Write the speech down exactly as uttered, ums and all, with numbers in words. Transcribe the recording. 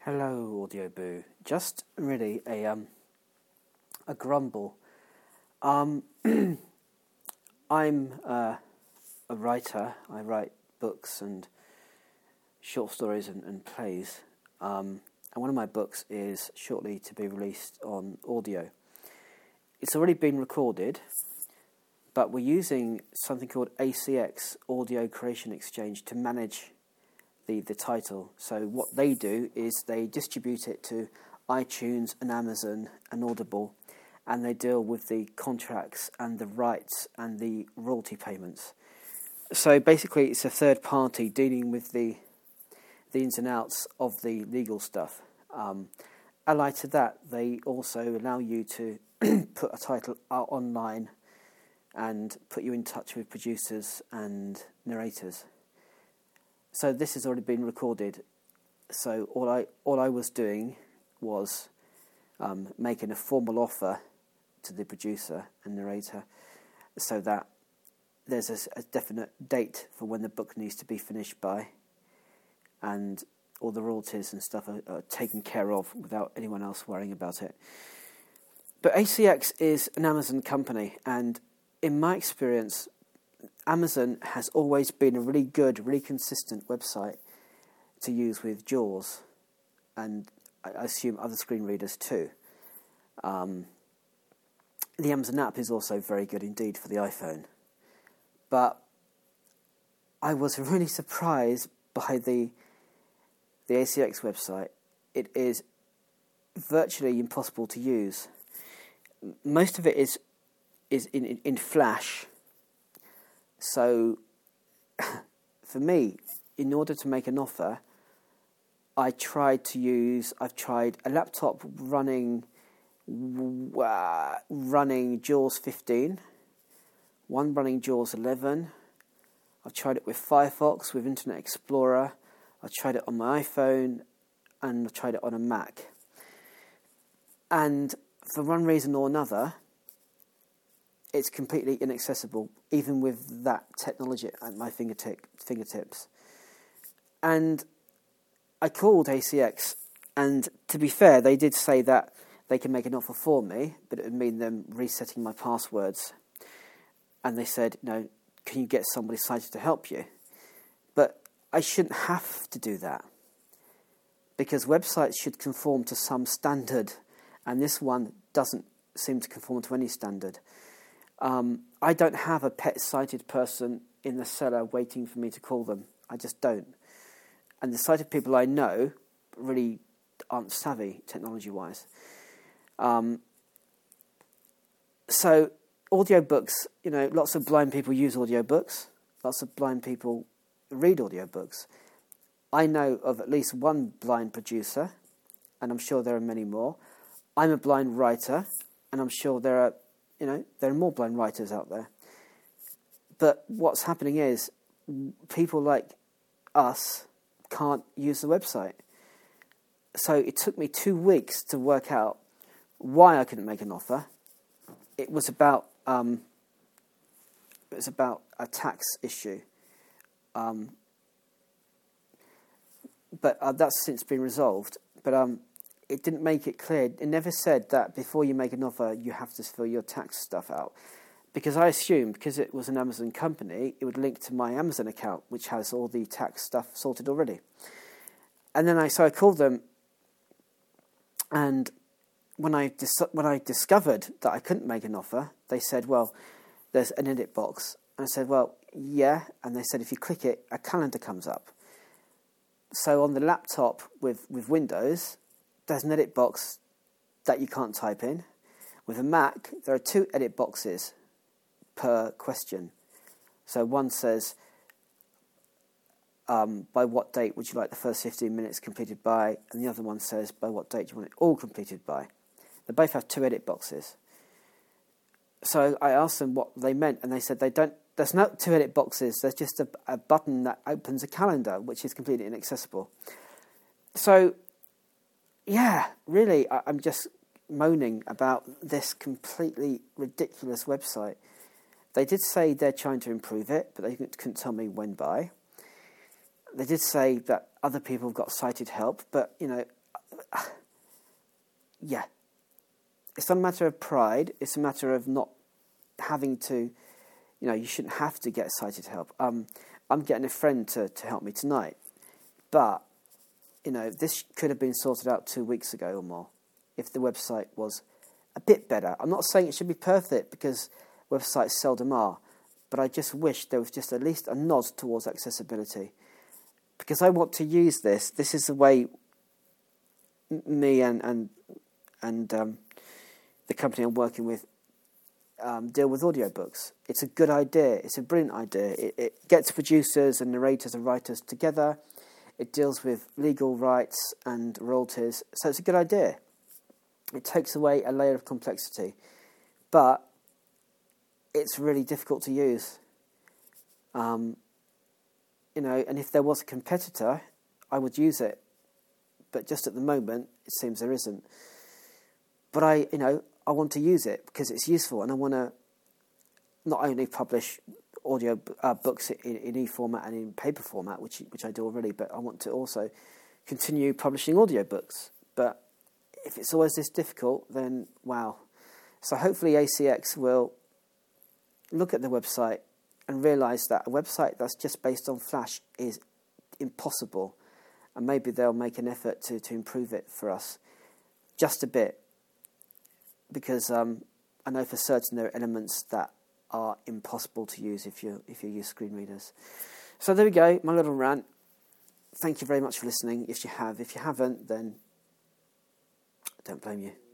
Hello, Audio Boo. Just really a um a grumble. Um, I'm uh, a writer. I write books and short stories and, and plays. Um, and one of my books is shortly to be released on audio. It's already been recorded, but we're using something called A C X, Audio Creation Exchange, to manage the, the title. So what they do is they distribute it to iTunes and Amazon and Audible, and they deal with the contracts and the rights and the royalty payments. So basically it's a third party dealing with the the ins and outs of the legal stuff. Um, allied to that, they also allow you to put a title out online and put you in touch with producers and narrators. So this has already been recorded. So all I all I was doing was um, making a formal offer to the producer and narrator, so that there's a, a definite date for when the book needs to be finished by, and all the royalties and stuff are, are taken care of without anyone else worrying about it. But A C X is an Amazon company, and in my experience, Amazon has always been a really good, really consistent website to use with JAWS, and I assume other screen readers too. Um, the Amazon app is also very good indeed for the iPhone. But I was really surprised by the the A C X website. It is virtually impossible to use. Most of it is is in, in, in Flash. So, for me, in order to make an offer, I tried to use, I've tried a laptop running uh, running JAWS fifteen, one running JAWS eleven. I've tried it with Firefox, with Internet Explorer. I've tried it on my iPhone, and I've tried it on a Mac. And for one reason or another, it's completely inaccessible, even with that technology at my fingertip, fingertips. And I called A C X, and to be fair, they did say that they can make an offer for me, but it would mean them resetting my passwords. And they said, no, can you get somebody sighted to help you? But I shouldn't have to do that, because websites should conform to some standard, and this one doesn't seem to conform to any standard. Um, I don't have a pet sighted person in the cellar waiting for me to call them. I just don't. And the sighted people I know really aren't savvy technology-wise. Um, so audiobooks, you know, lots of blind people use audiobooks. Lots of blind people read audiobooks. I know of at least one blind producer, and I'm sure there are many more. I'm a blind writer, and I'm sure there are You know, there are more blind writers out there. But what's happening is people like us can't use the website. So it took me two weeks to work out why I couldn't make an offer. It was about um, it was about a tax issue. Um, but uh, that's since been resolved. But um. It didn't make it clear. It never said that before you make an offer, you have to fill your tax stuff out. Because I assumed, because it was an Amazon company, it would link to my Amazon account, which has all the tax stuff sorted already. And then I, so I called them, and when I dis- when I discovered that I couldn't make an offer, they said, well, there's an edit box. And I said, well, yeah. And they said, if you click it, a calendar comes up. So on the laptop with, with Windows, there's an edit box that you can't type in. With a Mac, there are two edit boxes per question. So one says, um, by what date would you like the first fifteen minutes completed by? And the other one says, by what date do you want it all completed by? They both have two edit boxes. So I asked them what they meant, and they said they don't. There's not two edit boxes. There's just a, a button that opens a calendar, which is completely inaccessible. So, yeah, really, I, I'm just moaning about this completely ridiculous website. They did say they're trying to improve it, but they couldn't tell me when by. They did say that other people have got sighted help, but, you know, yeah, it's not a matter of pride. It's a matter of not having to, you know, you shouldn't have to get sighted help. Um, I'm getting a friend to, to help me tonight, but, you know, this could have been sorted out two weeks ago or more if the website was a bit better. I'm not saying it should be perfect, because websites seldom are, but I just wish there was just at least a nod towards accessibility, because I want to use this. This is the way me and and and um, the company I'm working with um, deal with audiobooks. It's a good idea. It's a brilliant idea. It, it gets producers and narrators and writers together. It deals with legal rights and royalties. So it's a good idea. It takes away a layer of complexity, but it's really difficult to use. Um, you know, and if there was a competitor, I would use it. But just at the moment, it seems there isn't. But I, you know, I want to use it because it's useful, and I want to not only publish audio uh, books in, in e-format and in paper format, which which I do already, but I want to also continue publishing audio books. But if it's always this difficult, then wow. So hopefully A C X will look at the website and realise that a website that's just based on Flash is impossible, and maybe they'll make an effort to, to improve it for us just a bit, because um, I know for certain there are elements that are impossible to use if you if you use screen readers. So there we go, my little rant. Thank you very much for listening. If you have, if you haven't, then I don't blame you.